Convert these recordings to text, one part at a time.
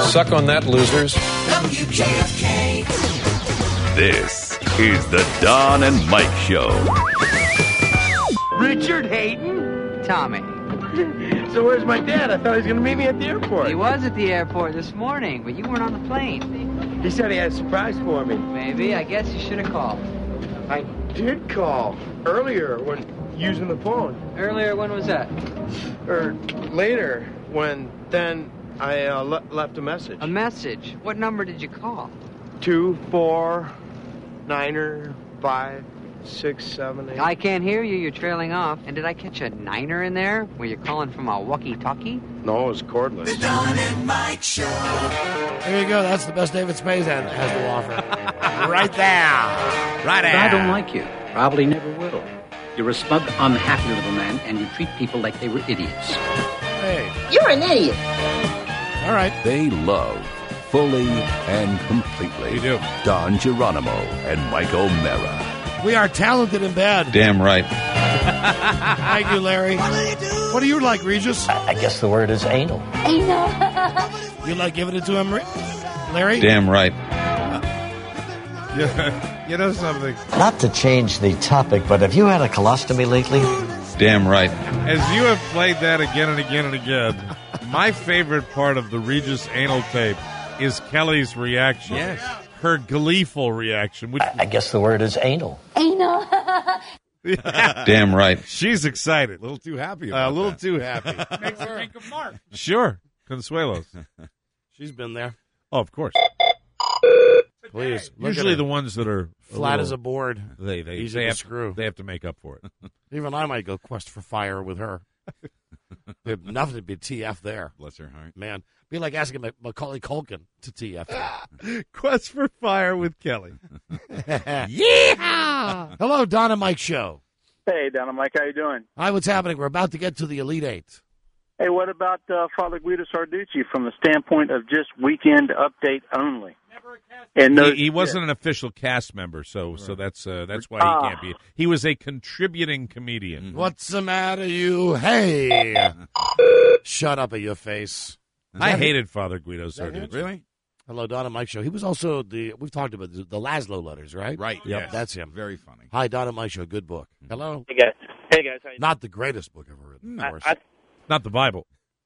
Suck on that, losers. WKFK. This is the Don and Mike Show. Richard Hayden? Tommy. So where's my dad? I thought he was going to meet me at the airport. He was at the airport this morning, but you weren't on the plane. He said he had a surprise for me. Maybe. I guess you should have called. I did call earlier when using the phone. Earlier, when was that? Or later when then I left a message. A message? What number did you call? 249-5-6-7-8. I can't hear you. You're trailing off. And did I catch a niner in there? Were you calling from a walkie-talkie? No, it was cordless. The Don and Mike Show. There you go. That's the best David Spade has to offer. Right there. Right there. I don't like you. Probably never will. You're a smug, unhappy little man, and you treat people like they were idiots. Hey. You're an idiot. All right. They love fully and completely. We do. Don Geronimo and Mike O'Mara. We are talented in bed. Damn right. Thank you, Larry. What do you like, Regis? I guess the word is anal. You like giving it to him, Larry? Damn right. You know something? Not to change the topic, but have you had a colostomy lately? Damn right. As you have played that again and again and again, my favorite part of the Regis anal tape is Kelly's reaction. Yes. Her gleeful reaction. Which I guess the word is anal. Damn right. she's excited. A little too happy A about little that. too happy. Makes her think of Mark. Sure. Consuelos. She's been there. Oh, of course. Please. Look Usually at the her. ones that are Flat as a board. they Easy to have screw. They have to make up for it. Even I might go quest for fire with her. There'd nothing to be TF there. Bless her heart. Man, be like asking Macaulay Culkin to TF. Quest for Fire with Kelly. Yeah! Hello, Don and Mike Show. Hey, Don and Mike, how you doing? Hi, what's happening? We're about to get to the Elite Eight. Hey, what about Father Guido Sarducci from the standpoint of just weekend update only? And no, He wasn't an official cast member, so that's why he can't be. He was a contributing comedian. What's the matter, you? Hey! Shut up at your face. I hated Father Guido Sarducci. Really? Hello, Don and Mike Show. He was also we've talked about the Laszlo letters, right? Right. Yep, Yes. that's him. Very funny. Hi, Don and Mike Show. Good book. Hello. Hey guys, how you Not the greatest book ever written, of course. Not the Bible.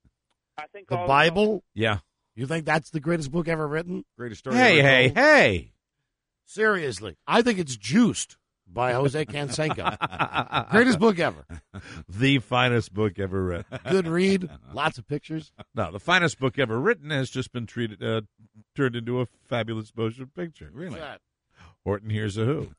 I think The Bible? Yeah. You think that's the greatest book ever written? Greatest story. Hey, ever hey, told. hey. Seriously. I think it's Juiced by Jose Canseco. Greatest book ever. The finest book ever written. Good read. Lots of pictures. No, the finest book ever written has just been turned into a fabulous motion picture. Really? Horton Hears a Who.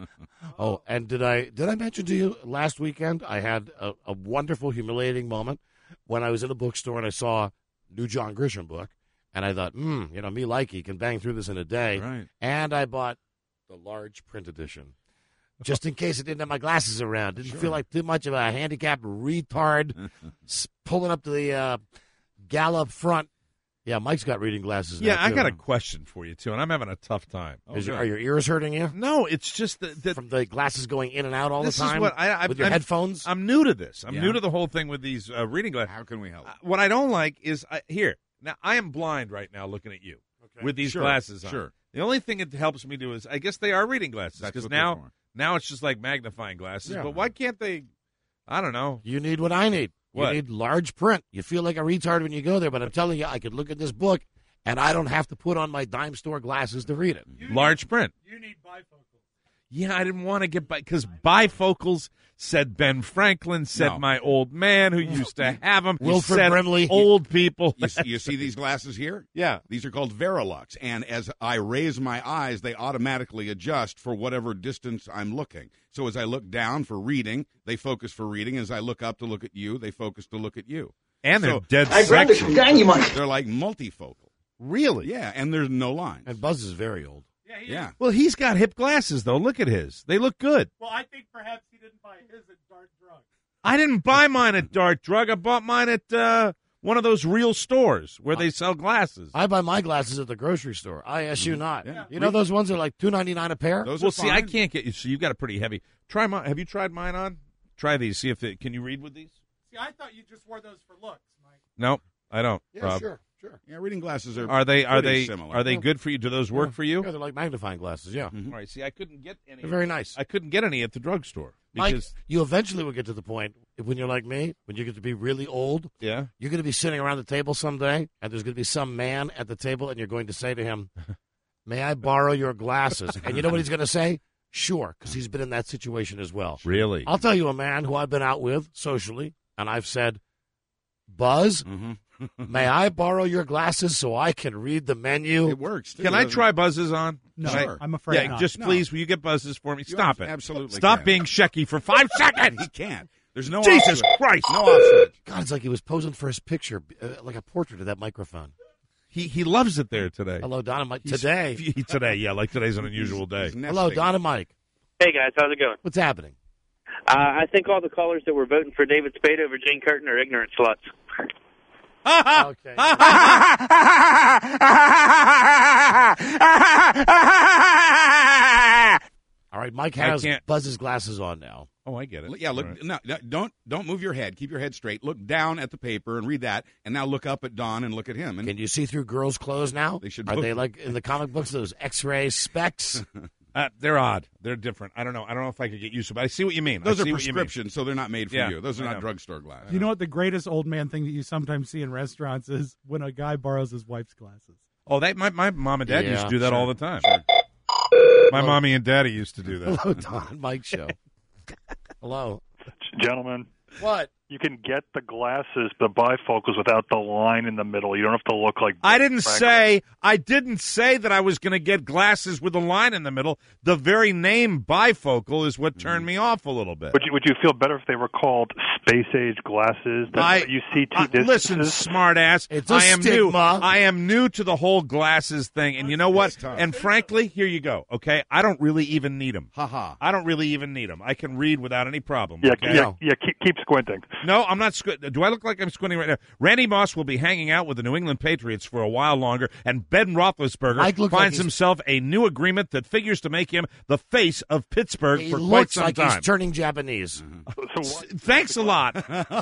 Oh, and did I mention to you last weekend I had a wonderful, humiliating moment when I was in a bookstore and I saw a new John Grisham book, and I thought, me likey can bang through this in a day. Right. And I bought the large print edition. Just in case I didn't have my glasses around. Didn't feel like too much of a handicapped retard pulling up to the Gallup front. Yeah, Mike's got reading glasses Yeah, now, I too. got a question for you, too, and I'm having a tough time. Are your ears hurting you? No, it's just that From the glasses going in and out all the this time? is what with your headphones? I'm new to this. I'm Yeah. new to the whole thing with these reading glasses. How can we help? What I don't like is here. Now I am blind right now looking at you with these Sure, glasses on. sure. The only thing it helps me do is I guess they are reading glasses That's because what they're now for. now it's just like magnifying glasses. Yeah. But why can't they? I don't know. You need what I need. What? You need large print. You feel like a retard when you go there, but I'm telling you, I could look at this book, and I don't have to put on my dime store glasses to read it. Large print. You need bifocals. Yeah, I didn't want to get because bifocals said Ben Franklin, said No. my old man who used to have them, Wilford said Brimley. old people. You see these glasses here? Yeah. These are called Verilux, and as I raise my eyes, they automatically adjust for whatever distance I'm looking. So as I look down for reading, they focus for reading. As I look up to look at you, they focus to look at you. And they're So- dead I'd rather section. dynamite. They're like multifocal. Really? Yeah, and there's no lines. And Buzz is very old. Yeah. Well, he's got hip glasses, though. Look at his. They look good. Well, I think perhaps he didn't buy his at Dart Drug. I didn't buy mine at Dart Drug. I bought mine at one of those real stores where they sell glasses. I buy my glasses at the grocery store. ISU not. Yeah. You know those ones are like $2.99 a pair? Those Well, are see, I fine. can't get you. So you've got a pretty heavy. Try mine. Have you tried mine on? Try these. See if can you read with these? See, I thought you just wore those for looks, Mike. Nope, I don't. Yeah, Rob. sure. Sure. Yeah, reading glasses are Are they pretty similar. are they good for you? Do those work for you? Yeah, they're like magnifying glasses, yeah. All right. See, I couldn't get any. They're very nice. I couldn't get any at the drugstore Mike, because you eventually will get to the point, when you're like me, when you get to be really old, yeah. you're going to be sitting around the table someday, and there's going to be some man at the table, and you're going to say to him, may I borrow your glasses? And you know what he's going to say? Sure, because he's been in that situation as well. Really? I'll tell you a man who I've been out with socially, and I've said, Buzz, may I borrow your glasses so I can read the menu? It works. Too, Can I try buzzes on? No, Sure. I'm afraid Yeah, not. just No. please, will you get buzzes for me? Stop it. absolutely Stop can. being shecky for 5 seconds. He can't. There's no Jesus off Christ. No off God, it's like he was posing for his picture, like a portrait of that microphone. He loves it there today. Hello, Don and Mike. Today. Today, yeah, like today's an unusual day. Hello, Don and Mike. Hey, guys. How's it going? What's happening? I think all the callers that were voting for David Spade over Jane Curtin are ignorant sluts. Okay. All right, Mike has Buzz's glasses on now. Oh, I get it. Yeah, look. Right. No, don't move your head. Keep your head straight. Look down at the paper and read that, and now look up at Don and look at him. And Can you see through girls' clothes now? They should Are both- they like in the comic books? Those X-ray specs. They're odd. They're different. I don't know if I could get used to it, but I see what you mean. those I are see what you mean. prescriptions, so they're not made for Yeah, you. Those are I not know. drugstore glasses. You know what the greatest old man thing that you sometimes see in restaurants is when a guy borrows his wife's glasses. Oh, my mom and dad used to do that all the time. Sure. My mommy and daddy used to do that. Hello, Don and Mike show. Hello. Gentlemen, What? you can get the glasses, the bifocals, without the line in the middle. You don't have to look like. I didn't Frank. say that I was going to get glasses with a line in the middle. The very name bifocal is what turned me off a little bit. Would you feel better if they were called space age glasses? That you see two distances. Listen, smartass. It's a I am new. stigma. I am new to the whole glasses thing, and you know what? And frankly, here you go. Okay, I don't really even need them. Ha. I don't really even need them. I can read without any problem. Yeah, okay? yeah. Keep squinting. No, I'm not squinting. Do I look like I'm squinting right now? Randy Moss will be hanging out with the New England Patriots for a while longer, and Ben Roethlisberger Mike looks like finds he's- himself a new agreement that figures to make him the face of Pittsburgh He for quite looks some like time. he's turning Japanese. Thanks a lot.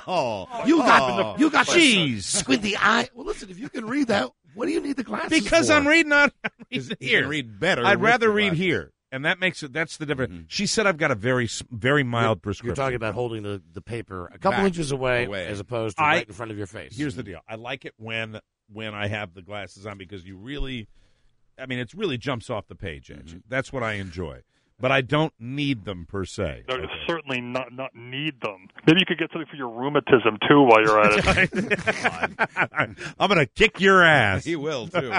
You got Jeez. squinty eye. Well, listen, if you can read that, what do you need the glasses Because for? I'm reading on You here. can read better. I'd with rather the read glasses. here, and that makes it. That's the difference. She said I've got a very mild prescription. You're talking about holding the paper a couple Back inches away, away. as opposed to right in front of your face. Here's the deal. I like it when I have the glasses on because you really, it really jumps off the page edge. That's what I enjoy. But I don't need them per se. No, certainly not need them. Maybe you could get something for your rheumatism too while you're at it. I'm going to kick your ass. He will too.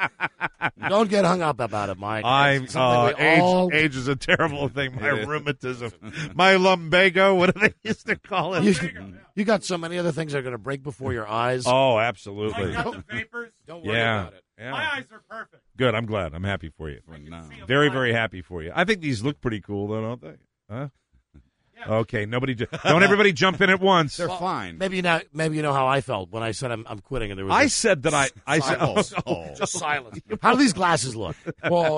Don't get hung up about it, Mike. It's something we all- Age is a terrible thing. My It is. rheumatism, my lumbago. What do they used to call it? You got so many other things that are going to break before your eyes. Oh, absolutely. I got the vapors. Don't worry Yeah. about it. Yeah. My eyes are perfect. Good. I'm glad. I'm happy for you. No. Very, very happy for you. I think these look pretty cool, though, don't they? Huh? Okay. Don't everybody jump in at once. They're fine. Maybe you know how I felt when I said I'm quitting, and there was I said that I said. just silence. How do these glasses look? Oh,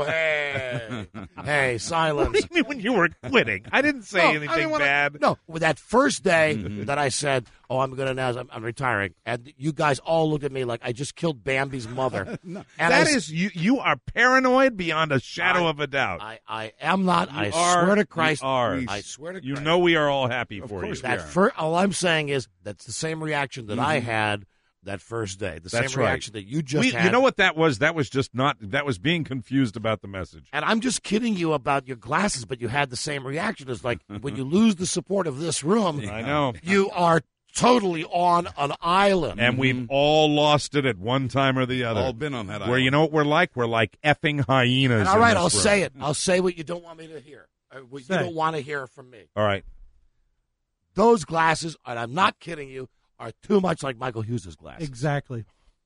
hey, silence. What do you mean when you were quitting? I didn't say anything bad. No, with that first day that I said, "Oh, I'm going to announce I'm retiring," and you guys all looked at me like I just killed Bambi's mother. And That is you are paranoid beyond a shadow of a doubt. I am not. I swear to Christ. You are. I swear to You Christ. know we are all happy for you. course we That all I'm saying is that's the same reaction that I had that first day. The That's same right. reaction that you just had. You know what that was? That was just not. That was being confused about the message. And I'm just kidding you about your glasses, but you had the same reaction. It's like when you lose the support of this room, I know. you are totally on an island. And we've all lost it at one time or the other. All been on that Where island. you know what we're like? We're like effing hyenas. And all right, in I'll this room. say it. I'll say what you don't want me to hear. What you Say. don't want to hear from me. All right. Those glasses, and I'm not kidding you, are too much like Michael Hughes' glasses. Exactly.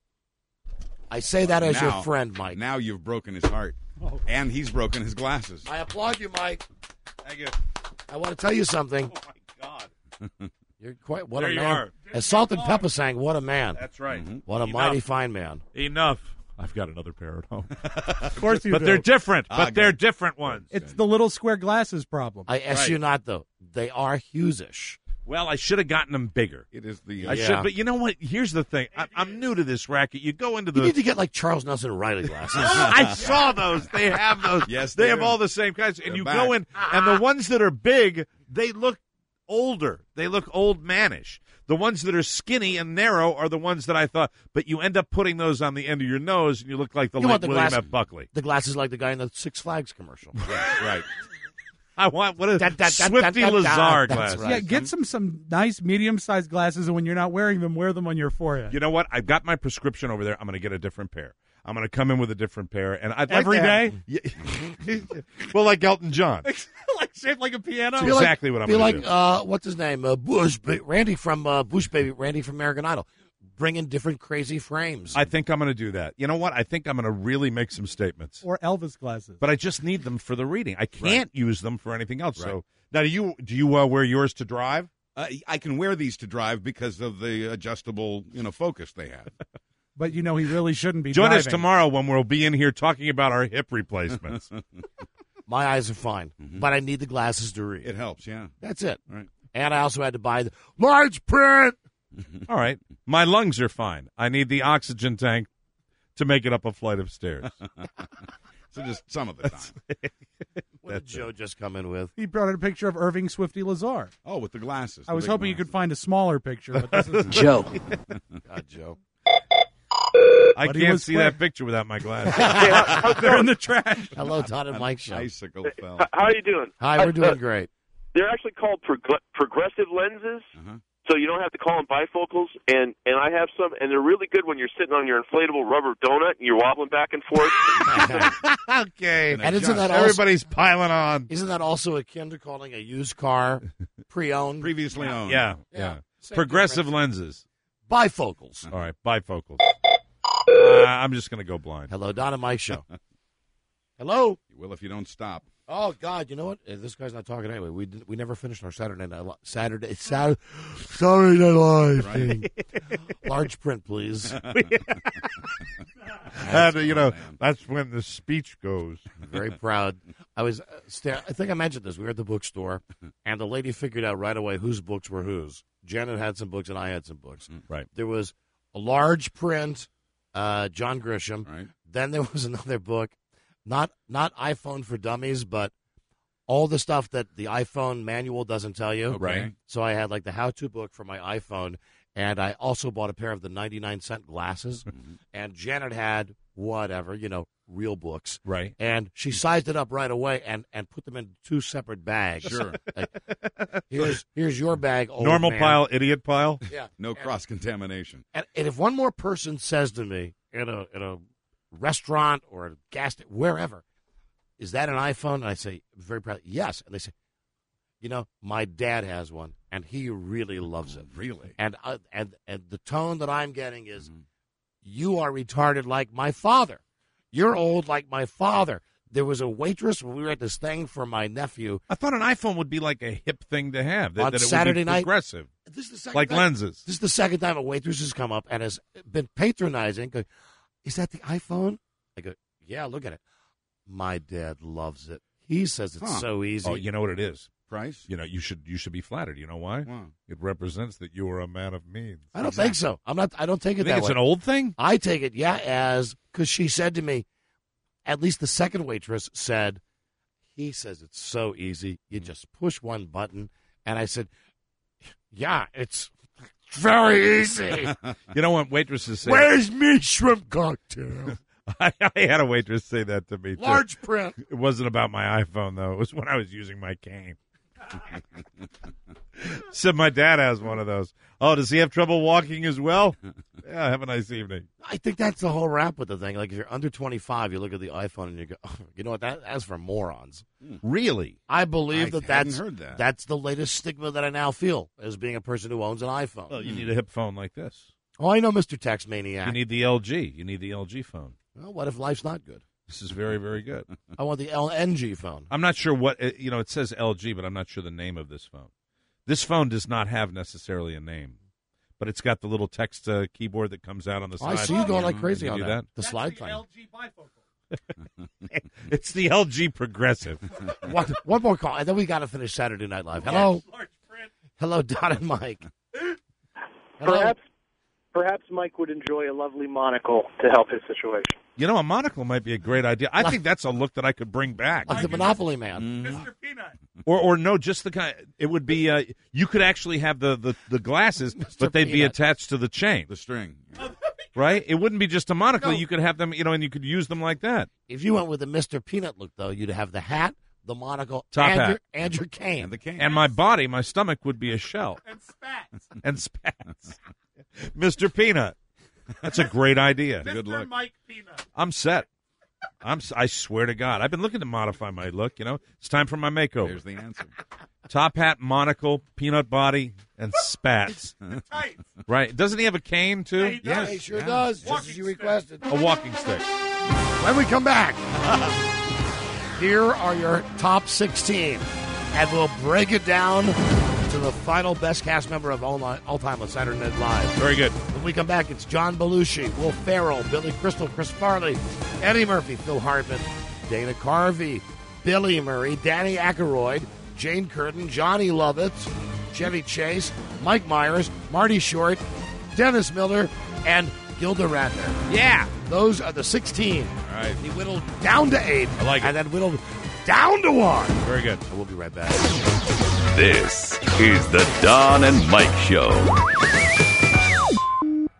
I say that as your Now- friend, Mike. Now you've broken his heart, and he's broken his glasses. I applaud you, Mike. Thank you. I want to tell you something. Oh my God. You're quite what There a you man. are. As Salt and Pepper sang, "What a man! That's right. What a Enough. mighty fine man." Enough. I've got another pair at home. Of course you But do. they're different. Ah, But they're good. different ones. It's the little square glasses problem. I ask you not though. They are Hughesish. Well, I should have gotten them bigger. It is the. I should, but you know what? Here's the thing. I'm new to this racket. You go into You the. need to get like Charles Nelson Riley glasses. I saw those. They have those. Yes, they they have do. all the same kinds. And They're you back. go in, and the ones that are big, they look older. They look old manish. The ones that are skinny and narrow are the ones that I thought. But you end up putting those on the end of your nose, and you look like the You late want the William glass- F. Buckley. The glasses like the guy in the Six Flags commercial. Right. I want what a Da, da, da, Swifty da, da, Lazar that's glasses. right. Yeah, get some nice medium-sized glasses, and when you're not wearing them, wear them on your forehead. You know what? I've got my prescription over there. I'm going to get a different pair. I'm going to come in with a different pair, and I'd like Every to have- day? Yeah. Well, like Elton John. Like shaped like a piano. That's exactly what I'm Be going like, to do. what's his name? Bush, Randy from Bush Baby, Randy from American Idol. Bring in different crazy frames. I think I'm going to do that. You know what? I think I'm going to really make some statements. Or Elvis glasses. But I just need them for the reading. I can't use them for anything else. Right. So now, do you wear yours to drive? I can wear these to drive because of the adjustable, focus they have. But you know he really shouldn't be Join driving. us tomorrow when we'll be in here talking about our hip replacements. My eyes are fine, but I need the glasses to read. It helps, yeah. That's it. Right. And I also had to buy the large print. All right. My lungs are fine. I need the oxygen tank to make it up a flight of stairs. So just some of the time. What did Joe just come in with? He brought in a picture of Irving Swifty Lazar. Oh, with the glasses. I was the big hoping you glasses. could find a smaller picture. But this is Joe. God, Joe. I But he can't was see quick. that picture without my glasses. They're in the trash. Hello, Todd and Mike Show. Icicle fell. How are you doing? Hi, we're doing great. They're actually called progressive lenses, so you don't have to call them bifocals. And I have some, and they're really good when you're sitting on your inflatable rubber donut and you're wobbling back and forth. Okay. And isn't that also, Everybody's piling on. isn't that also akin to calling a used car pre-owned? Previously owned. Yeah. Same Progressive difference. lenses. Bifocals. All right, bifocals. I'm just going to go blind. Hello, Don and Mike Show. Hello. You will if you don't stop. Oh God, you know what? This guy's not talking anyway. We never finished our Saturday Night Live thing. Large print, please. And, that's when the speech goes. Very proud. I was. I think I mentioned this. We were at the bookstore, and the lady figured out right away whose books were whose. Janet had some books, and I had some books. Right. There was a large print, John Grisham. Right. Then there was another book, not iPhone for Dummies, but all the stuff that the iPhone manual doesn't tell you. Right. So I had like the how-to book for my iPhone, and I also bought a pair of the 99-cent glasses. And Janet had whatever, real books. Right. And she sized it up right away and put them in two separate bags. Sure. Like, here's your bag, old Normal man. pile, idiot pile. Yeah. No cross-contamination. And if one more person says to me in a restaurant or a gas station, wherever, is that an iPhone? And I say, very proud, yes. And they say, my dad has one, and he really loves it. Really? And the tone that I'm getting is, you are retarded like my father. You're old like my father. There was a waitress when we were at this thing for my nephew. I thought an iPhone would be like a hip thing to have. On that it Saturday would be night, progressive. This is the second Like time- lenses. This is the second time a waitress has come up and has been patronizing. Going, is that the iPhone? I go, yeah, look at it. My dad loves it. He says it's so easy. Oh, you know what it is? Price? You should be flattered. You know why? Wow. It represents that you are a man of means. I don't think so. I don't take it You think that it's way. an old thing? I take it, as because she said to me, at least the second waitress said, he says it's so easy. You just push one button. And I said, yeah, it's very easy. You know what waitresses say? Where's me shrimp cocktail? I had a waitress say that to me, too. Large print. It wasn't about my iPhone, though. It was when I was using my cane. Said my dad has one of those. Oh, does he have trouble walking as well? Yeah, have a nice evening. I think that's the whole rap with the thing. Like, if you're under 25, you look at the iPhone and you go, oh, you know what, that's for morons. Really? I believe I hadn't heard that. That's the latest stigma that I now feel as being a person who owns an iPhone. Well, you need a hip phone like this. Oh, I know, Mr. Text Maniac. You need the LG. You need the LG phone. Well, what if life's not good? This is very, very good. I want the LNG phone. I'm not sure what, it says LG, but I'm not sure the name of this phone. This phone does not have necessarily a name, but it's got the little text keyboard that comes out on the side. I see you going like crazy Can on you that. do The slide thing. LG bifocal. It's the LG Progressive. One more call, and then we got to finish Saturday Night Live. Hello. Hello, Don and Mike. Hello. Perhaps Mike would enjoy a lovely monocle to help his situation. You know, a monocle might be a great idea. I think that's a look that I could bring back. Like the Monopoly Man. Mr. Peanut. Or no, just the kind. It would be. You could actually have the glasses, but they'd be Peanut. attached to the chain, The string. right? It wouldn't be just a monocle. No. You could have them, and you could use them like that. If you went with the Mr. Peanut look, though, you'd have the hat, the monocle, Top and hat. and your cane. And the cane. And my body, my stomach would be a shell. And spats. And spats. Mr. Peanut. That's a great idea. Good Mr. luck. Mike Peanut. I'm set. I swear to God. I've been looking to modify my look, It's time for my makeover. There's the answer. Top hat, monocle, peanut body, and spats. Tights. Right. Doesn't he have a cane, too? He does. He sure does, just as you requested. A walking stick. When we come back, here are your top 16, and we'll break it down to the final best cast member of all time on Saturday Night Live. Very good. When we come back, it's John Belushi, Will Ferrell, Billy Crystal, Chris Farley, Eddie Murphy, Phil Hartman, Dana Carvey, Billy Murray, Danny Aykroyd, Jane Curtin, Johnny Lovitz, Chevy Chase, Mike Myers, Marty Short, Dennis Miller, and Gilda Radner. Yeah. Those are the 16. All right. He whittled down to 8. I like it. And then whittled down to 1. Very good. And we'll be right back. This is the Don and Mike Show.